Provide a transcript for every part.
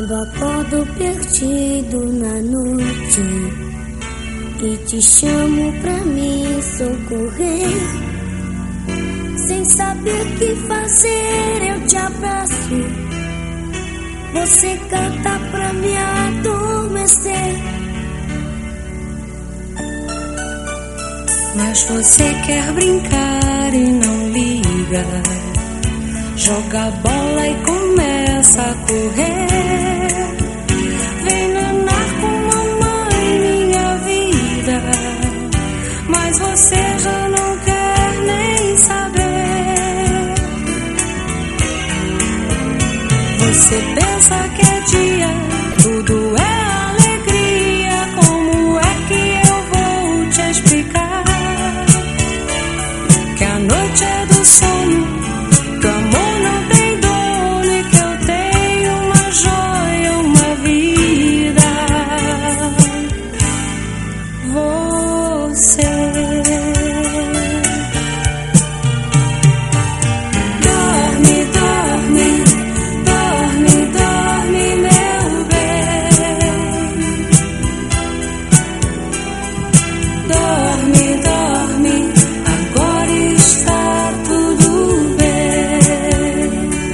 Quando acordo perdido na noite e te chamo pra me socorrer, sem saber o que fazer eu te abraço. Você canta pra me adormecer, mas você quer brincar e não liga. Joga a bola e começa a correr. Vem nanar com mamãe, minha vida, mas você já não quer nem saber. Você pensa que é dia, tudo é alegria. Como é que eu vou te explicar que a noite é do sono, que o amor não tem dono e que eu tenho uma joia, uma vida? Você dorme, dorme, dorme, dorme, meu bem. Dorme, dorme, agora está tudo bem.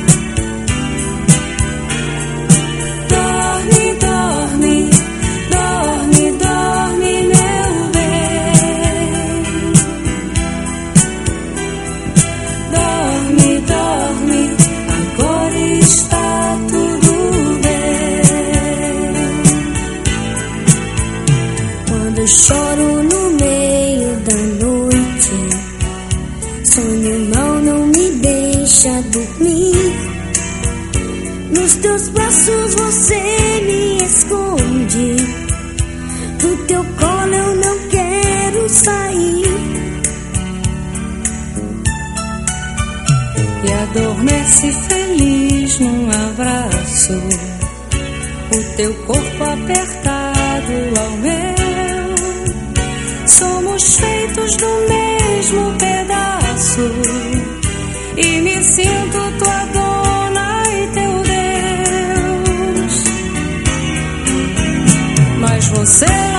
Dorme, dorme, dorme, dorme, meu bem. Dorme, dorme, agora está tudo bem. quando eu choro no meio da noite, sonho mal não me deixa dormir. Nos teus braços você me esconde, do teu colo eu não quero sair. E adormece feliz num abraço, o teu corpo apertado ao meu. Somos feitos do mesmo pedaço e me sinto tua dona e teu Deus. Mas você